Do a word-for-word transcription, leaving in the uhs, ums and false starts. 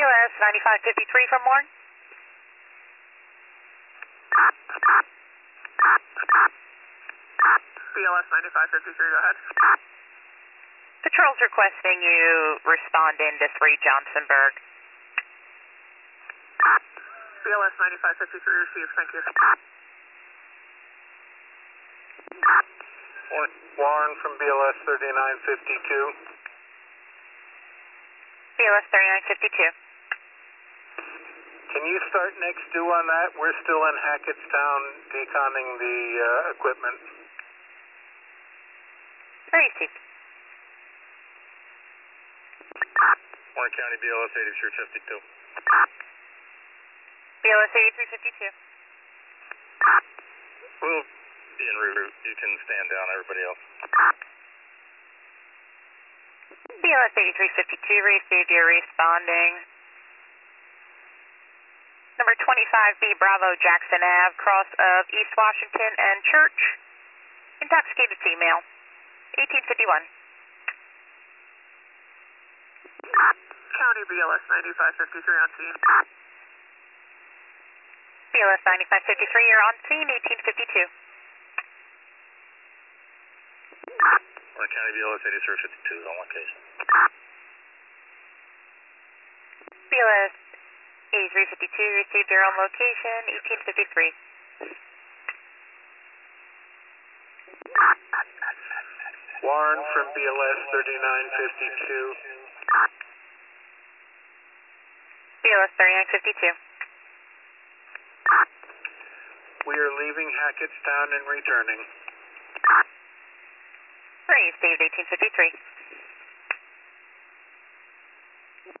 L S ninety-five fifty-three from Warren. B L S ninety-five fifty-three, go ahead. Patrol's requesting you respond into three Johnsonburg. B L S ninety-five fifty-three received, thank you. Warren from B L S thirty-nine fifty-two. B L S thirty-nine fifty-two. Can you start next due on that? We're still in Hackettstown deconning the uh, equipment. Received. Warren County B L S eighty-three fifty-two. B L S eighty-three fifty-two. We'll be en route. You can stand down, everybody else. B L S eighty-three fifty-two, received, you're responding. Number twenty-five B Bravo Jackson Ave, cross of East Washington and Church. Intoxicated female, eighteen fifty-one. County B L S ninety-five fifty-three on scene. B L S ninety-five fifty-three, you're on scene, eighteen fifty-two. Warren County B L S eighty-three fifty-two is on location. B L S eighty-three fifty-two, received, your own location, eighteen fifty-three. Warren from B L S thirty-nine fifty-two. B L S thirty-nine fifty-two. We are leaving Hackettstown and returning. Received, eighteen fifty-three.